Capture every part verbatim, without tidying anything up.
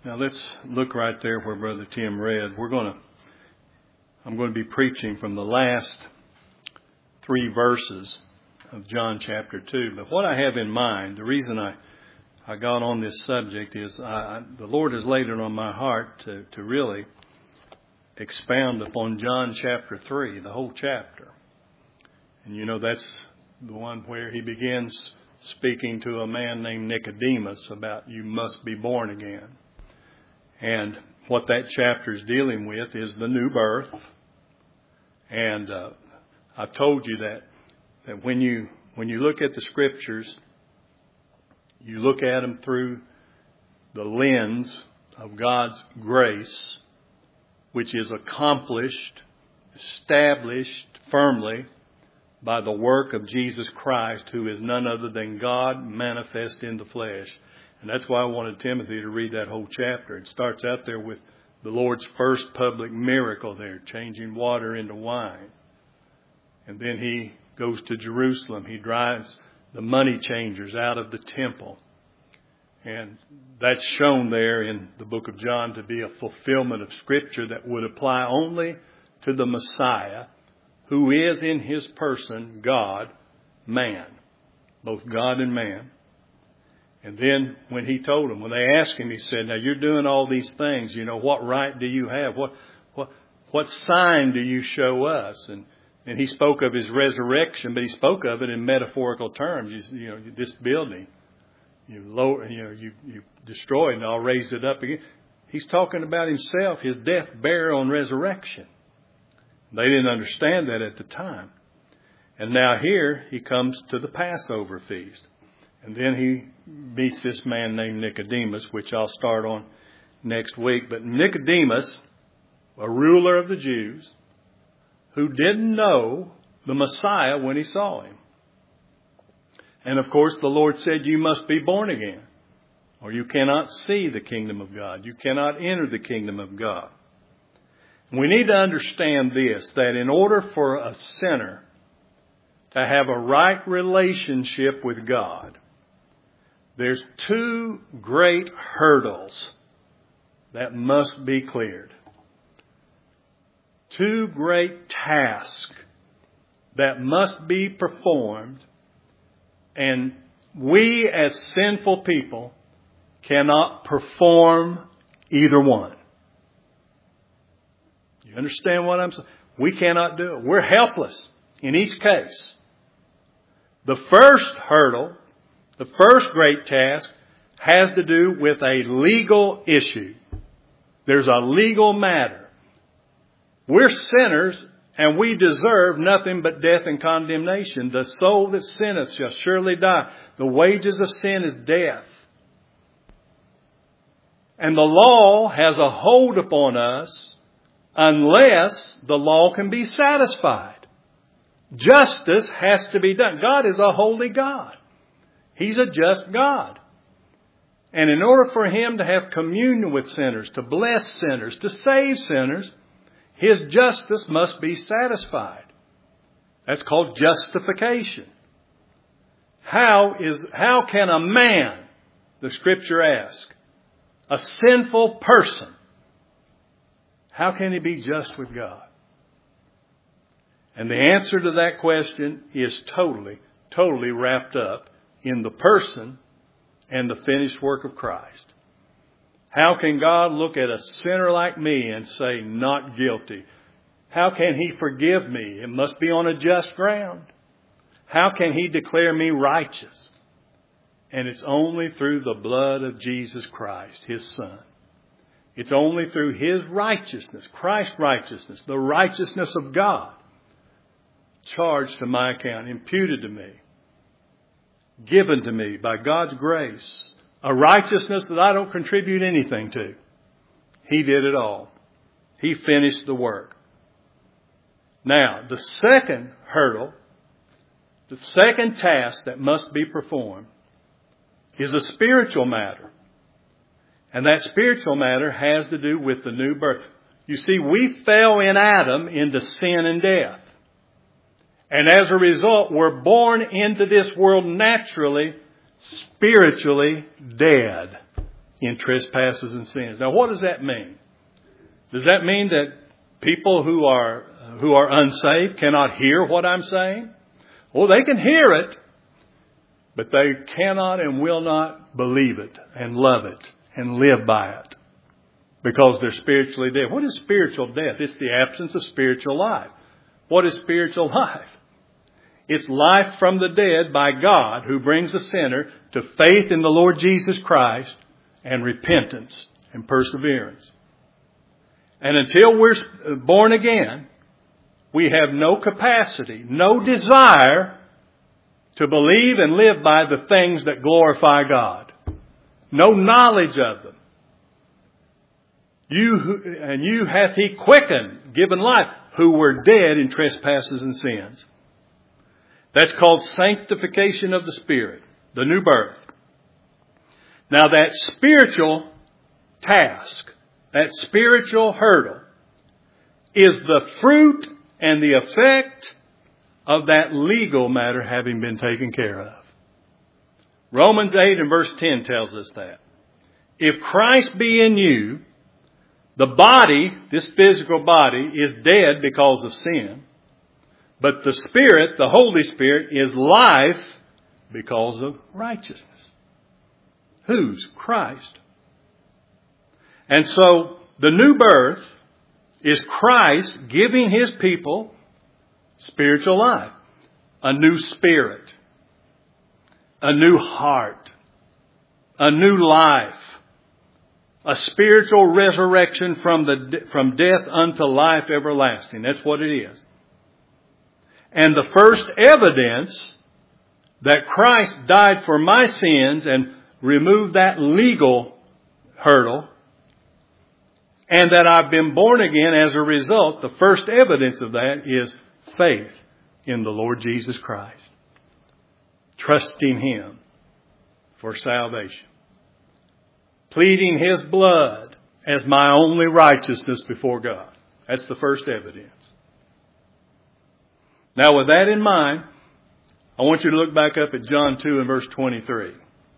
Now let's look right there where Brother Tim read. We're going to, I'm going to be preaching from the last three verses of John chapter two. But what I have in mind, the reason I, I got on this subject is I, the Lord has laid it on my heart to, to really expound upon John chapter three, the whole chapter. And you know, that's the one where he begins speaking to a man named Nicodemus about you must be born again. And what that chapter is dealing with is the new birth. And uh, I've told you that that when you when you look at the scriptures, you look at them through the lens of God's grace, which is accomplished, established firmly by the work of Jesus Christ, who is none other than God manifest in the flesh. And that's why I wanted Timothy to read that whole chapter. It starts out there with the Lord's first public miracle there, changing water into wine. And then he goes to Jerusalem. He drives the money changers out of the temple. And that's shown there in the book of John to be a fulfillment of Scripture that would apply only to the Messiah, who is in his person God, man, both God and man. And then when he told them, when they asked him, he said, now you're doing all these things, you know, what right do you have? What what what sign do you show us? And and he spoke of his resurrection, but he spoke of it in metaphorical terms. You, you know, this building, you lower, you know, you, you destroy it and I'll raise it up again. He's talking about himself, his death, burial, and resurrection. They didn't understand that at the time. And now here he comes to the Passover feast. And then he meets this man named Nicodemus, which I'll start on next week. But Nicodemus, a ruler of the Jews, who didn't know the Messiah when he saw him. And of course, the Lord said, you must be born again, or you cannot see the kingdom of God. You cannot enter the kingdom of God. We need to understand this, that in order for a sinner to have a right relationship with God, there's two great hurdles that must be cleared. Two great tasks that must be performed, and we as sinful people cannot perform either one. You understand what I'm saying? We cannot do it. We're helpless in each case. The first hurdle, the first great task, has to do with a legal issue. There's a legal matter. We're sinners and we deserve nothing but death and condemnation. The soul that sinneth shall surely die. The wages of sin is death. And the law has a hold upon us unless the law can be satisfied. Justice has to be done. God is a holy God. He's a just God. And in order for Him to have communion with sinners, to bless sinners, to save sinners, His justice must be satisfied. That's called justification. How is, how can a man, the Scripture asks, a sinful person, how can he be just with God? And the answer to that question is totally, totally wrapped up in the person and the finished work of Christ. How can God look at a sinner like me and say, not guilty? How can He forgive me? It must be on a just ground. How can He declare me righteous? And it's only through the blood of Jesus Christ, His Son. It's only through His righteousness, Christ's righteousness, the righteousness of God, charged to my account, imputed to me, given to me by God's grace, a righteousness that I don't contribute anything to. He did it all. He finished the work. Now, the second hurdle, the second task that must be performed is a spiritual matter. And that spiritual matter has to do with the new birth. You see, we fell in Adam into sin and death. And as a result, we're born into this world naturally, spiritually dead. in trespasses and sins. Now, what does that mean? Does that mean that people who are who are unsaved cannot hear what I'm saying? Well, they can hear it, but they cannot and will not believe it and love it and live by it because they're spiritually dead. What is spiritual death? It's the absence of spiritual life. What is spiritual life? It's life from the dead by God, who brings a sinner to faith in the Lord Jesus Christ and repentance and perseverance. And until we're born again, we have no capacity, no desire to believe and live by the things that glorify God. No knowledge of them. You and you hath He quickened, given life, who were dead in trespasses and sins. That's called sanctification of the Spirit, the new birth. Now that spiritual task, that spiritual hurdle, is the fruit and the effect of that legal matter having been taken care of. Romans eight and verse ten tells us that. If Christ be in you, the body, this physical body, is dead because of sin. But the Spirit, the Holy Spirit, is life because of righteousness. Whose? Christ. And so the new birth is Christ giving His people spiritual life, a new spirit, a new heart, a new life, a spiritual resurrection from the from death unto life everlasting. That's what it is. And the first evidence that Christ died for my sins and removed that legal hurdle, and that I've been born again as a result, the first evidence of that is faith in the Lord Jesus Christ. Trusting Him for salvation. Pleading His blood as my only righteousness before God. That's the first evidence. Now with that in mind, I want you to look back up at John two and verse twenty-three.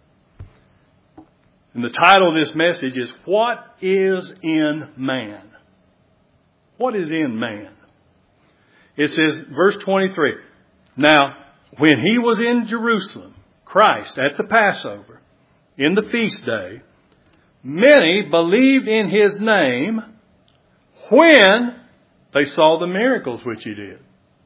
And the title of this message is, What is in Man? What is in man? It says, verse twenty-three, Now, when He was in Jerusalem, Christ, at the Passover, in the feast day, many believed in His name when they saw the miracles which He did.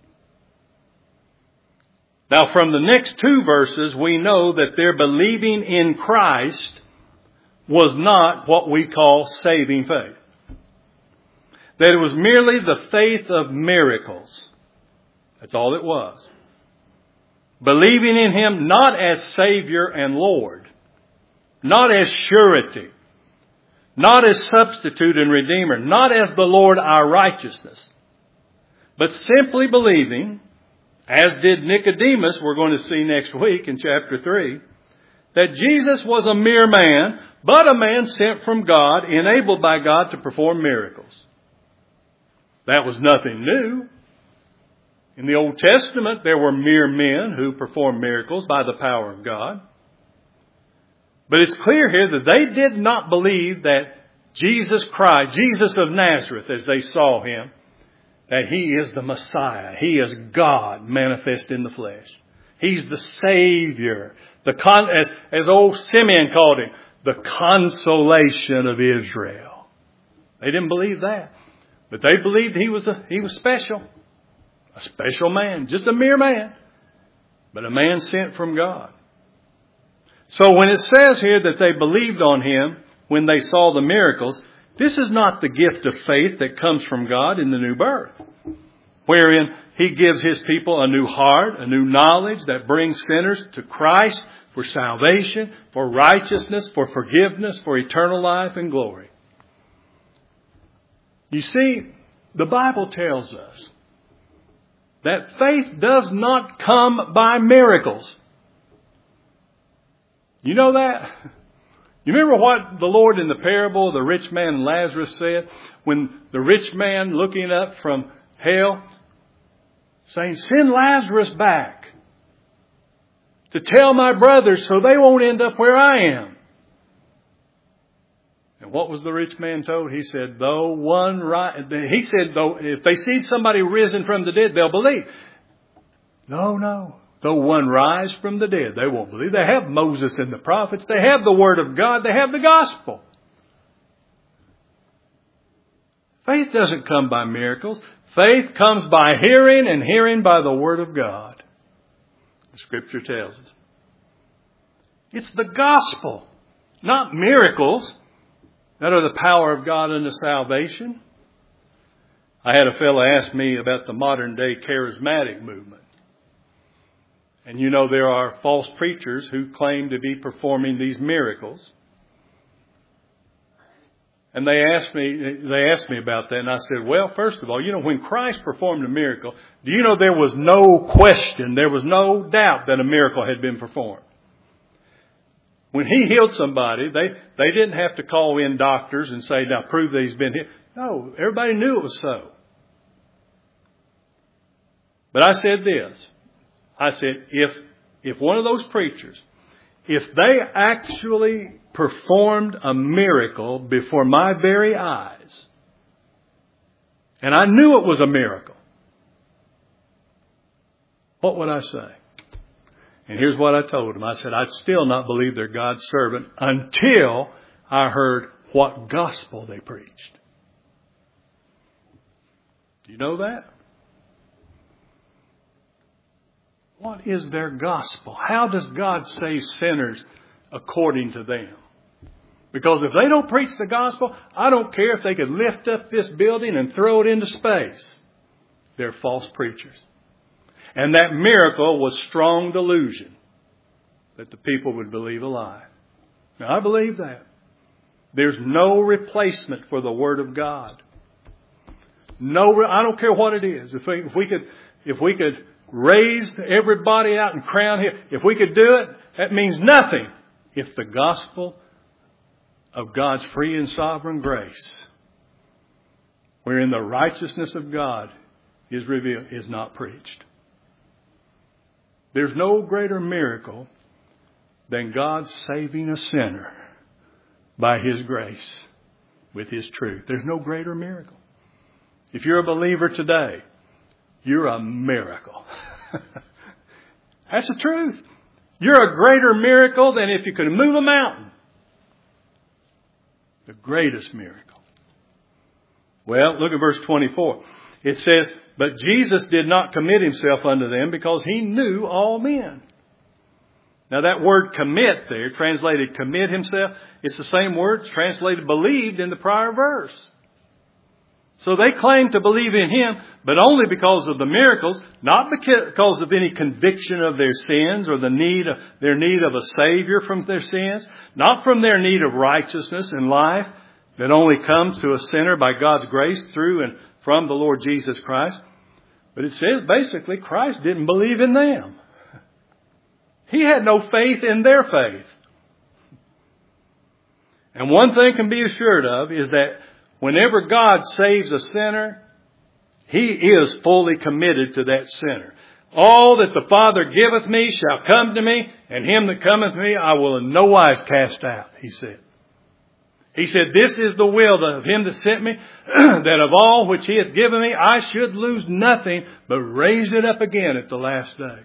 Now, from the next two verses, we know that their believing in Christ was not what we call saving faith. That it was merely the faith of miracles. That's all it was. Believing in Him not as Savior and Lord, not as surety, not as substitute and Redeemer, not as the Lord our righteousness, but simply believing, as did Nicodemus, we're going to see next week in chapter three, that Jesus was a mere man, but a man sent from God, enabled by God to perform miracles. That was nothing new. In the Old Testament, there were mere men who performed miracles by the power of God. But it's clear here that they did not believe that Jesus Christ, Jesus of Nazareth, as they saw Him, that He is the Messiah. He is God manifest in the flesh. He's the Savior. The con- as, as old Simeon called Him, the consolation of Israel. They didn't believe that. But they believed He was a, He was special. A special man. Just a mere man. But a man sent from God. So when it says here that they believed on Him when they saw the miracles, this is not the gift of faith that comes from God in the new birth, wherein He gives His people a new heart, a new knowledge that brings sinners to Christ for salvation, for righteousness, for forgiveness, for eternal life and glory. You see, the Bible tells us that faith does not come by miracles. You know that? You remember what the Lord in the parable of the rich man and Lazarus said? When the rich man looking up from hell, saying, send Lazarus back to tell my brothers so they won't end up where I am. And what was the rich man told? He said, though one ri- he said, though if they see somebody risen from the dead, they'll believe. No, no. Though one rise from the dead, they won't believe. They have Moses and the prophets. They have the Word of God. They have the gospel. Faith doesn't come by miracles. Faith comes by hearing, and hearing by the Word of God. The Scripture tells us. It's the gospel, not miracles, that are the power of God unto salvation. I had a fellow ask me about the modern day charismatic movement. And you know there are false preachers who claim to be performing these miracles. And they asked me, they asked me about that, and I said, well, first of all, you know, when Christ performed a miracle, do you know there was no question, there was no doubt that a miracle had been performed? When He healed somebody, they, they didn't have to call in doctors and say, now prove that He's been healed. No, everybody knew it was so. But I said this. I said, if, if one of those preachers, if they actually performed a miracle before my very eyes, and I knew it was a miracle, what would I say? And here's what I told them. I said, I'd still not believe they're God's servant until I heard what gospel they preached. Do you know that? What is their gospel? How does God save sinners according to them? Because if they don't preach the gospel, I don't care if they could lift up this building and throw it into space. They're false preachers. And that miracle was strong delusion that the people would believe a lie. Now, I believe that. There's no replacement for the Word of God. No, I don't care what it is. If we, if we could, if we could raise everybody out and crown Him, if we could do it, that means nothing if the gospel of God's free and sovereign grace, wherein the righteousness of God is revealed, is not preached. There's no greater miracle than God saving a sinner by His grace with His truth. There's no greater miracle. If you're a believer today, you're a miracle. That's the truth. You're a greater miracle than if you could move a mountain. The greatest miracle. Well, look at verse twenty-four. It says, but Jesus did not commit Himself unto them because He knew all men. Now that word commit there, translated commit Himself, it's the same word translated believed in the prior verse. So they claim to believe in Him, but only because of the miracles, not because of any conviction of their sins or the need of their need of a Savior from their sins, not from their need of righteousness and life that only comes to a sinner by God's grace through and from the Lord Jesus Christ. But it says basically Christ didn't believe in them. He had no faith in their faith. And one thing can be assured of is that whenever God saves a sinner, He is fully committed to that sinner. All that the Father giveth me shall come to me, and him that cometh to me I will in no wise cast out, He said. He said, this is the will of Him that sent me, that of all which He hath given me, I should lose nothing, but raise it up again at the last day.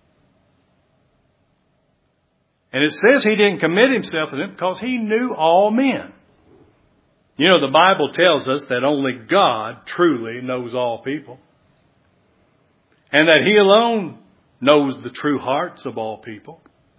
And it says He didn't commit Himself to them because He knew all men. You know, the Bible tells us that only God truly knows all people. And that He alone knows the true hearts of all people.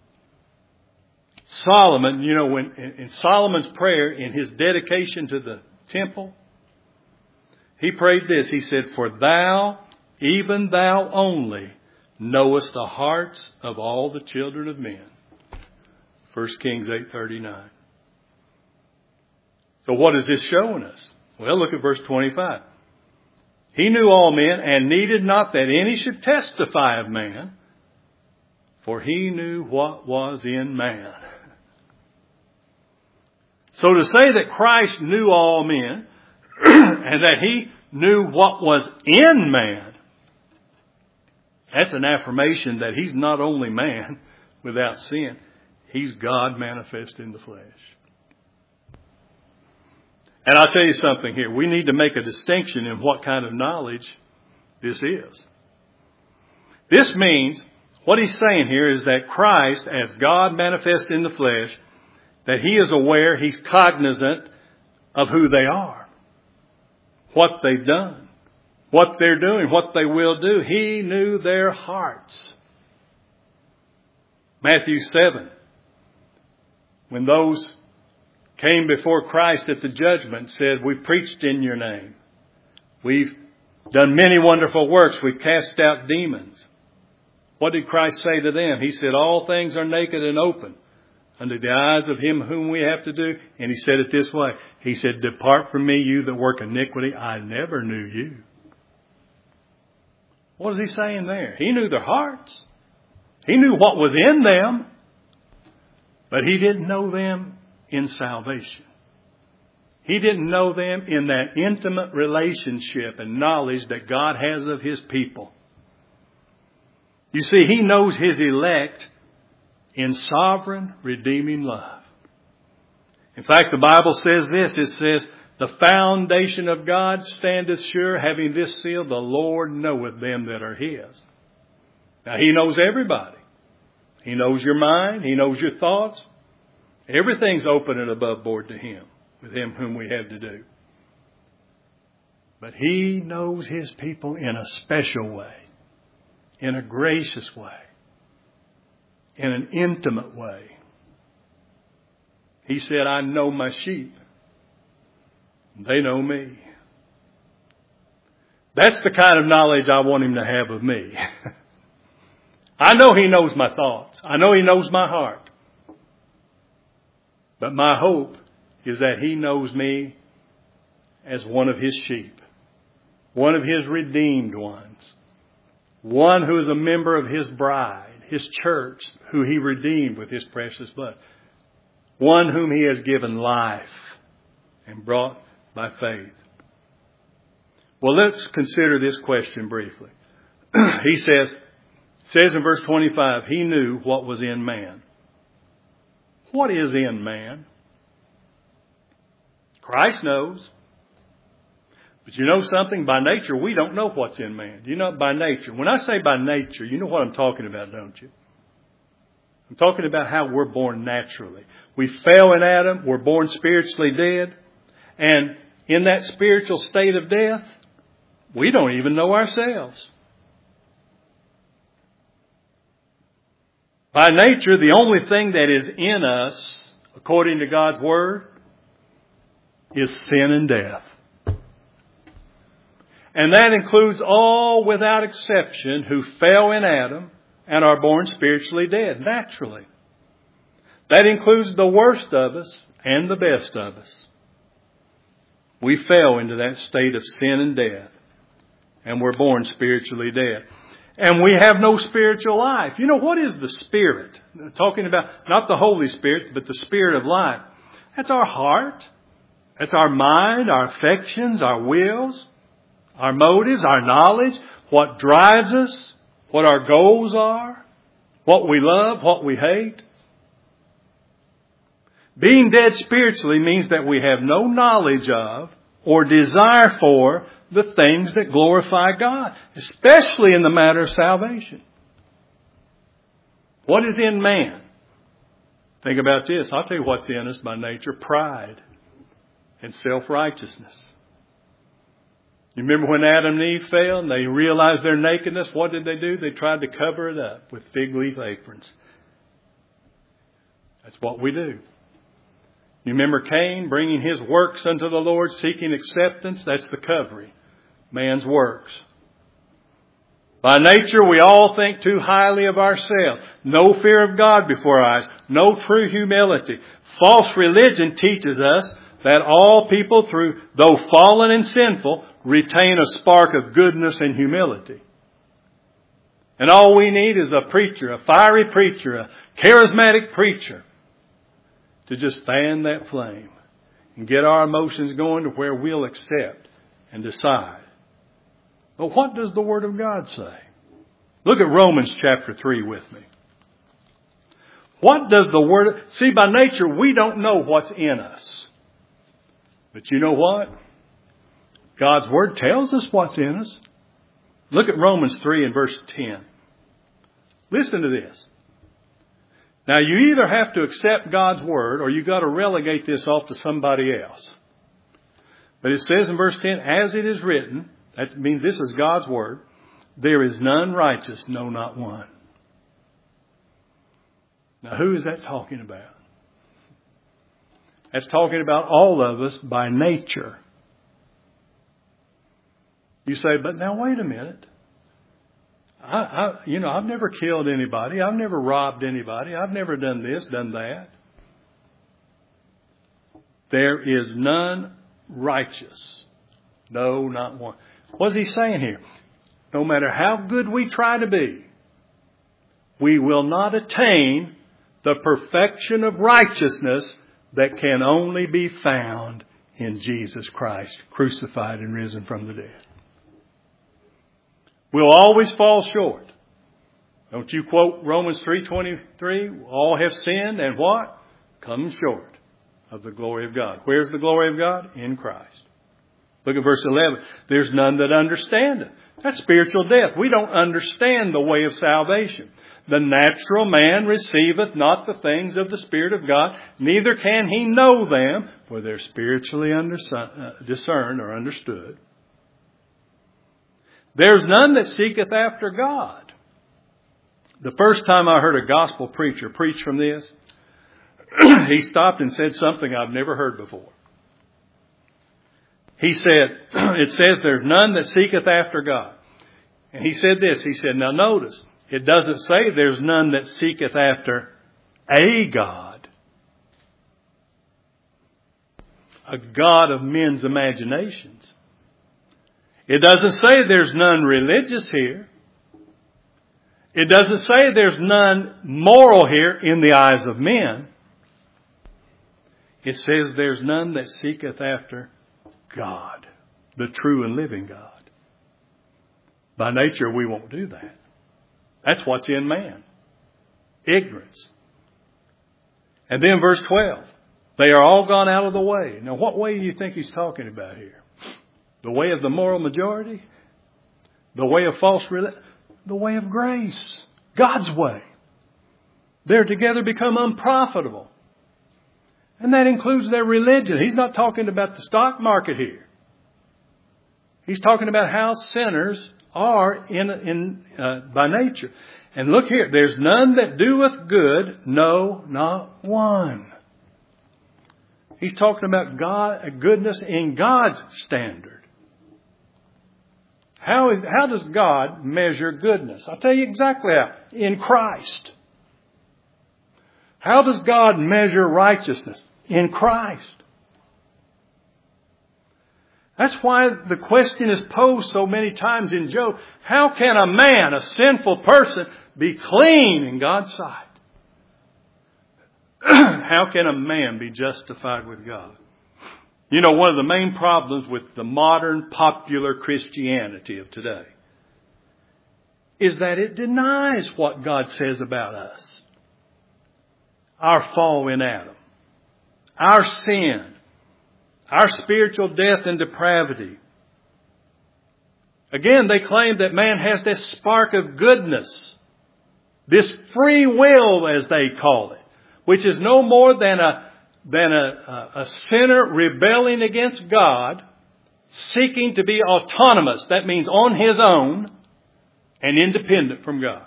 Solomon, you know, when in Solomon's prayer, in his dedication to the temple, he prayed this. He said, for Thou, even Thou only, knowest the hearts of all the children of men. First Kings eight thirty-nine. So what is this showing us? Well, look at verse twenty-five. He knew all men and needed not that any should testify of man, for He knew what was in man. So to say that Christ knew all men and that He knew what was in man, that's an affirmation that He's not only man without sin, He's God manifest in the flesh. And I'll tell you something here. We need to make a distinction in what kind of knowledge this is. This means, what he's saying here is that Christ, as God manifest in the flesh, that he is aware, he's cognizant of who they are, what they've done, what they're doing, what they will do. He knew their hearts. Matthew seven, when those came before Christ at the judgment, said, "We preached in your name. We've done many wonderful works. We've cast out demons." What did Christ say to them? He said, "All things are naked and open under the eyes of him whom we have to do." And he said it this way. He said, "Depart from me, you that work iniquity. I never knew you." What is he saying there? He knew their hearts. He knew what was in them. But he didn't know them in salvation. He didn't know them in that intimate relationship and knowledge that God has of his people. You see, he knows his elect in sovereign, redeeming love. In fact, the Bible says this. It says, "The foundation of God standeth sure, having this seal, the Lord knoweth them that are his." Now, he knows everybody. He knows your mind. He knows your thoughts. Everything's open and above board to him, with him whom we have to do. But he knows his people in a special way, in a gracious way, in an intimate way. He said, "I know my sheep. They know me." That's the kind of knowledge I want him to have of me. I know he knows my thoughts. I know he knows my heart. But my hope is that he knows me as one of his sheep, one of his redeemed ones, one who is a member of his bride, his church, who he redeemed with his precious blood, one whom he has given life and brought by faith. Well, let's consider this question briefly. He says, says in verse twenty-five, he knew what was in man. What is in man? Christ knows. But you know something? By nature, we don't know what's in man. You know, by nature. When I say by nature, you know what I'm talking about, don't you? I'm talking about how we're born naturally. We fell in Adam. We're born spiritually dead. And in that spiritual state of death, we don't even know ourselves. By nature, the only thing that is in us, according to God's Word, is sin and death. And that includes all without exception who fell in Adam and are born spiritually dead, naturally. That includes the worst of us and the best of us. We fell into that state of sin and death, and we're born spiritually dead. And we have no spiritual life. You know, what is the Spirit? Talking about not the Holy Spirit, but the Spirit of life. That's our heart. That's our mind, our affections, our wills, our motives, our knowledge, what drives us, what our goals are, what we love, what we hate. Being dead spiritually means that we have no knowledge of or desire for the things that glorify God, especially in the matter of salvation. What is in man? Think about this. I'll tell you what's in us by nature. Pride and self-righteousness. You remember when Adam and Eve fell and they realized their nakedness? What did they do? They tried to cover it up with fig leaf aprons. That's what we do. You remember Cain bringing his works unto the Lord, seeking acceptance? That's the covering. Man's works. By nature, we all think too highly of ourselves. No fear of God before our eyes. No true humility. False religion teaches us that all people, through though fallen and sinful, retain a spark of goodness and humility. And all we need is a preacher, a fiery preacher, a charismatic preacher, to just fan that flame and get our emotions going to where we'll accept and decide. But what does the Word of God say? Look at Romans chapter three with me. What does the Word... See, by nature, we don't know what's in us. But you know what? God's Word tells us what's in us. Look at Romans three and verse ten. Listen to this. Now you either have to accept God's Word or you've got to relegate this off to somebody else. But it says in verse ten, as it is written, that means this is God's Word, there is none righteous, no, not one. Now who is that talking about? That's talking about all of us by nature. You say, but now wait a minute. I, I, you know, I've never killed anybody. I've never robbed anybody. I've never done this, done that. There is none righteous. No, not one. What's he saying here? No matter how good we try to be, we will not attain the perfection of righteousness that can only be found in Jesus Christ, crucified and risen from the dead. We'll always fall short. Don't you quote Romans three twenty-three? All have sinned and what? Come short of the glory of God. Where's the glory of God? In Christ. Look at verse eleven. There's none that understandeth. That's spiritual death. We don't understand the way of salvation. The natural man receiveth not the things of the Spirit of God, neither can he know them, for they're spiritually discerned or understood. There's none that seeketh after God. The first time I heard a gospel preacher preach from this, he stopped and said something I've never heard before. He said, it says there's none that seeketh after God. And he said this, he said, now notice, it doesn't say there's none that seeketh after a God. A God of men's imaginations. It doesn't say there's none religious here. It doesn't say there's none moral here in the eyes of men. It says there's none that seeketh after God, the true and living God. By nature, we won't do that. That's what's in man. Ignorance. And then verse twelve. They are all gone out of the way. Now, what way do you think he's talking about here? The way of the moral majority? The way of false religion? The way of grace. God's way. They're together become unprofitable. And that includes their religion. He's not talking about the stock market here. He's talking about how sinners are in, in uh, by nature. And look here, there's none that doeth good, no, not one. He's talking about God, goodness in God's standard. How is how does God measure goodness? I'll tell you exactly how. In Christ. How does God measure righteousness? In Christ. That's why the question is posed so many times in Job. How can a man, a sinful person, be clean in God's sight? How can a man be justified with God? You know, one of the main problems with the modern popular Christianity of today is that it denies what God says about us. Our fall in Adam. Our sin. Our spiritual death and depravity. Again, they claim that man has this spark of goodness. This free will, as they call it. Which is no more than a than a, a, a sinner rebelling against God, seeking to be autonomous. That means on his own and independent from God.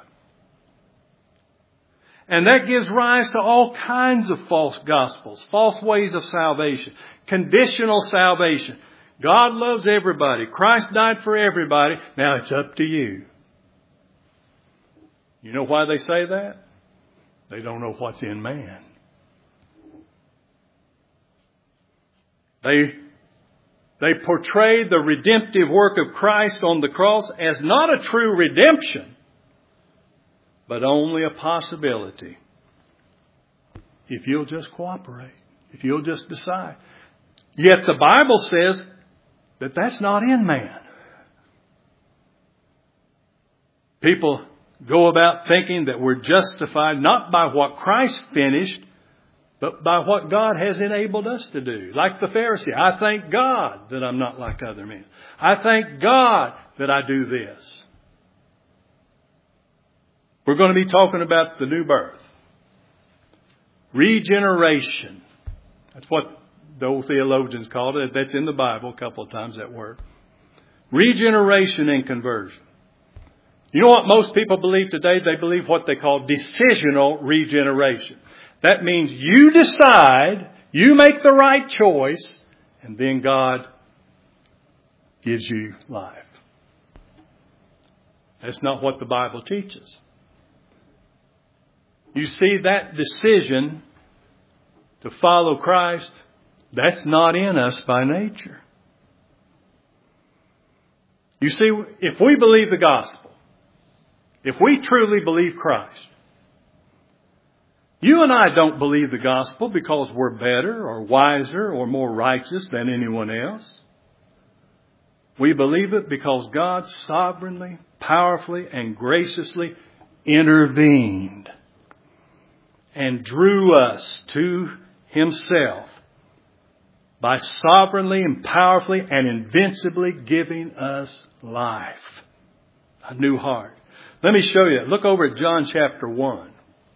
And that gives rise to all kinds of false gospels, false ways of salvation, conditional salvation. God loves everybody. Christ died for everybody. Now it's up to you. You know why they say that? They don't know what's in man. They, they portray the redemptive work of Christ on the cross as not a true redemption, but only a possibility. If you'll just cooperate. If you'll just decide. Yet the Bible says that that's not in man. People go about thinking that we're justified not by what Christ finished, but by what God has enabled us to do. Like the Pharisee, I thank God that I'm not like other men. I thank God that I do this. We're going to be talking about the new birth. Regeneration. That's what the old theologians called it. That's in the Bible a couple of times, that word. Regeneration and conversion. You know what most people believe today? They believe what they call decisional regeneration. That means you decide, you make the right choice, and then God gives you life. That's not what the Bible teaches. You see, that decision to follow Christ, that's not in us by nature. You see, if we believe the gospel, if we truly believe Christ, you and I don't believe the gospel because we're better or wiser or more righteous than anyone else. We believe it because God sovereignly, powerfully, and graciously intervened and drew us to Himself by sovereignly and powerfully and invincibly giving us life, a new heart. Let me show you. Look over at John chapter one.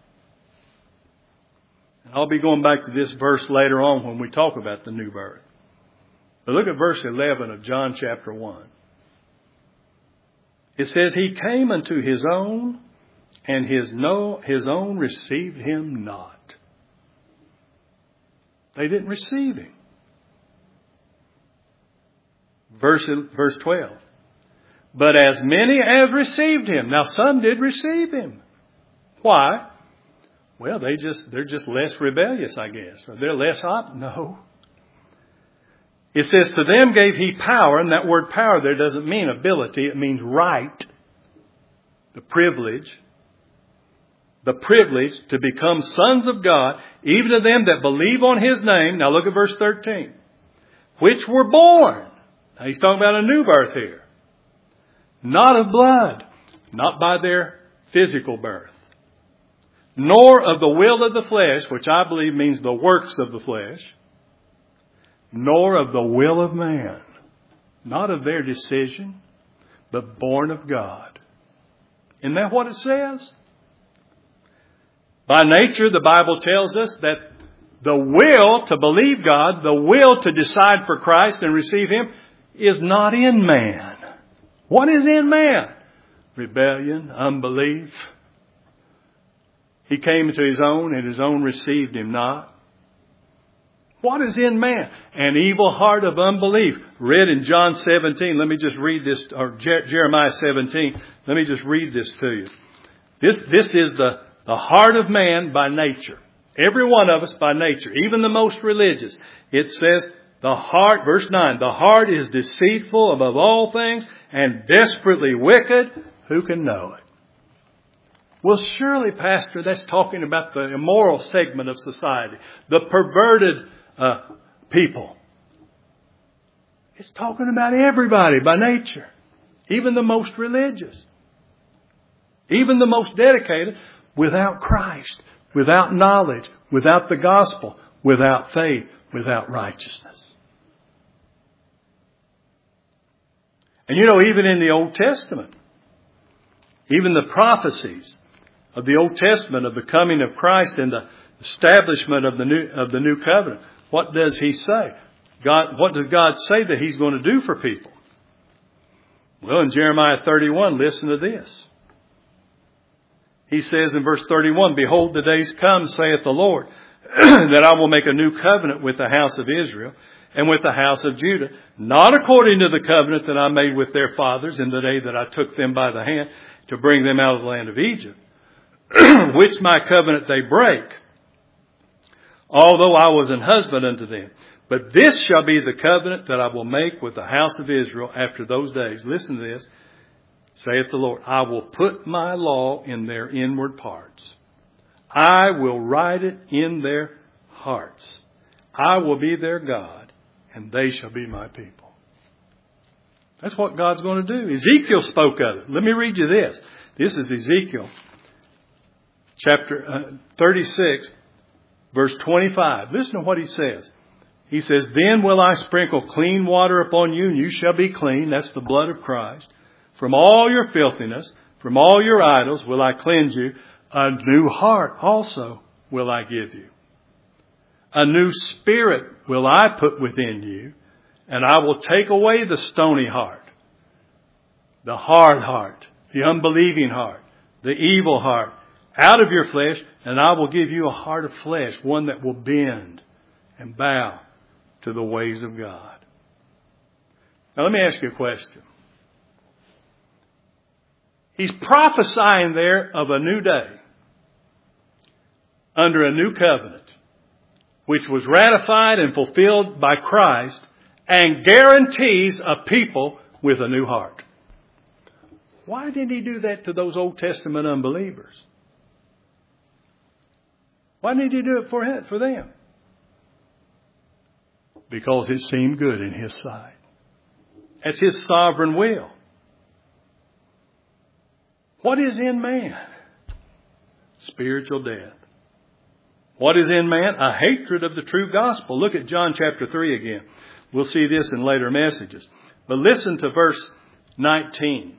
I'll be going back to this verse later on when we talk about the new birth. But look at verse eleven of John chapter one. It says, He came unto His own, and his, no, his own received Him not. They didn't receive Him. Verse, verse twelve. But as many as received Him. Now some did receive Him. Why? Well, they just, they're just less rebellious, I guess. Or they're less op. No. It says, to them gave He power. And that word power there doesn't mean ability. It means right. The privilege. The privilege to become sons of God. Even to them that believe on His name. Now look at verse thirteen. Which were born. Now he's talking about a new birth here. Not of blood. Not by their physical birth. Nor of the will of the flesh, which I believe means the works of the flesh, nor of the will of man. Not of their decision, but born of God. Isn't that what it says? By nature, the Bible tells us that the will to believe God, the will to decide for Christ and receive Him, is not in man. What is in man? Rebellion, unbelief. He came into His own, and His own received Him not. What is in man? An evil heart of unbelief. Read in John seventeen. Let me just read this, or Jeremiah seventeen. Let me just read this to you. This, this is the, the heart of man by nature. Every one of us by nature, even the most religious. It says, the heart, verse nine, the heart is deceitful above all things and desperately wicked. Who can know it? Well, surely, Pastor, that's talking about the immoral segment of society, the perverted uh, people. It's talking about everybody by nature, even the most religious, even the most dedicated, without Christ, without knowledge, without the gospel, without faith, without righteousness. And you know, even in the Old Testament, even the prophecies of the Old Testament of the coming of Christ and the establishment of the new of the new covenant. What does He say? God, what does God say that He's going to do for people? Well, in Jeremiah thirty-one, listen to this. He says in verse thirty-one, Behold, the days come, saith the Lord, that I will make a new covenant with the house of Israel and with the house of Judah, not according to the covenant that I made with their fathers in the day that I took them by the hand to bring them out of the land of Egypt, which my covenant they break, although I was an husband unto them. But this shall be the covenant that I will make with the house of Israel after those days. Listen to this. Saith the Lord, I will put my law in their inward parts. I will write it in their hearts. I will be their God, and they shall be my people. That's what God's going to do. Ezekiel spoke of it. Let me read you this. This is Ezekiel chapter uh, thirty-six, Verse twenty-five. Listen to what he says. He says, then will I sprinkle clean water upon you, and you shall be clean. That's the blood of Christ. From all your filthiness, from all your idols will I cleanse you. A new heart also will I give you. A new spirit will I put within you, and I will take away the stony heart, the hard heart, the unbelieving heart, the evil heart out of your flesh, and I will give you a heart of flesh, one that will bend and bow to the ways of God. Now let me ask you a question. He's prophesying there of a new day under a new covenant, which was ratified and fulfilled by Christ and guarantees a people with a new heart. Why didn't he do that to those Old Testament unbelievers? Why didn't he do it for, for them? Because it seemed good in his sight. That's his sovereign will. What is in man? Spiritual death. What is in man? A hatred of the true gospel. Look at John chapter three again. We'll see this in later messages. But listen to verse nineteen.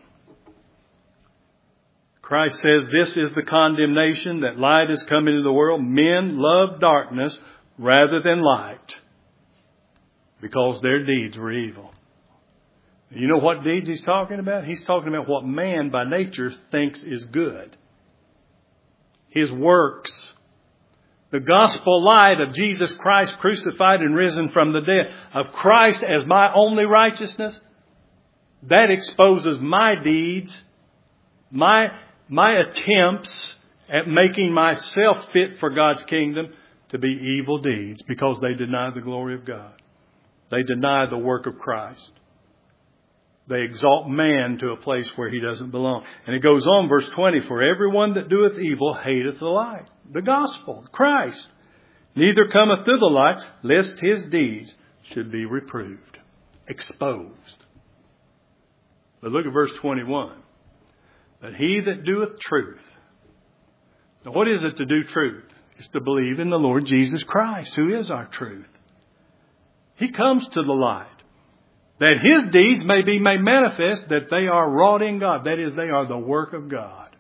Christ says, this is the condemnation, that light has come into the world. Men love darkness rather than light, because their deeds were evil. You know what deeds he's talking about? He's talking about what man by nature thinks is good. His works. The gospel light of Jesus Christ crucified and risen from the dead. Of Christ as my only righteousness. That exposes my deeds. My, my attempts at making myself fit for God's kingdom to be evil deeds, because they deny the glory of God. They deny the work of Christ. They exalt man to a place where he doesn't belong. And it goes on, verse twenty, for everyone that doeth evil hateth the light, the gospel, Christ. Neither cometh to the light, lest his deeds should be reproved, exposed. But look at verse twenty-one. But he that doeth truth. Now what is it to do truth? It's to believe in the Lord Jesus Christ, who is our truth. He comes to the light, that his deeds may be made manifest, that they are wrought in God. That is, they are the work of God.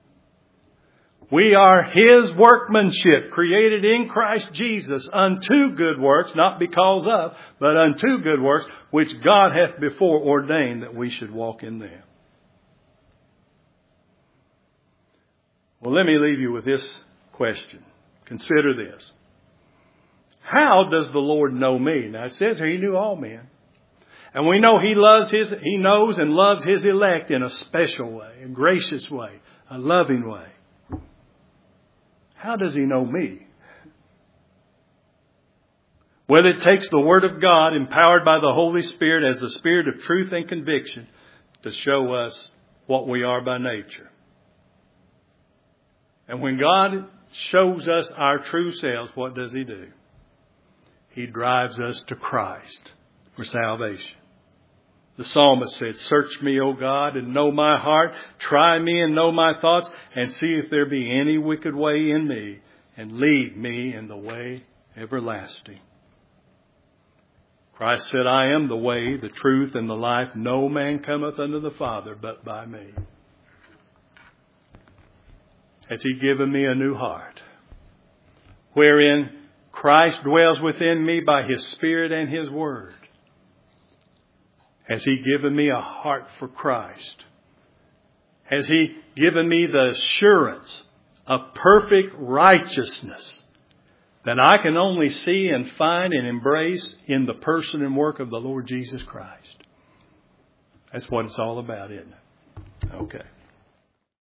We are his workmanship, created in Christ Jesus unto good works, not because of, but unto good works, which God hath before ordained that we should walk in them. Well, let me leave you with this question. Consider this. How does the Lord know me? Now it says here he knew all men. And we know he loves his, he knows and loves his elect in a special way, a gracious way, a loving way. How does he know me? Well, it takes the Word of God, empowered by the Holy Spirit as the Spirit of truth and conviction, to show us what we are by nature. And when God shows us our true selves, what does he do? He drives us to Christ for salvation. The psalmist said, search me, O God, and know my heart. Try me and know my thoughts, and see if there be any wicked way in me, and lead me in the way everlasting. Christ said, I am the way, the truth, and the life. No man cometh unto the Father but by me. Has he given me a new heart, wherein Christ dwells within me by his Spirit and his Word? Has he given me a heart for Christ? Has he given me the assurance of perfect righteousness that I can only see and find and embrace in the person and work of the Lord Jesus Christ? That's what it's all about, isn't it? Okay.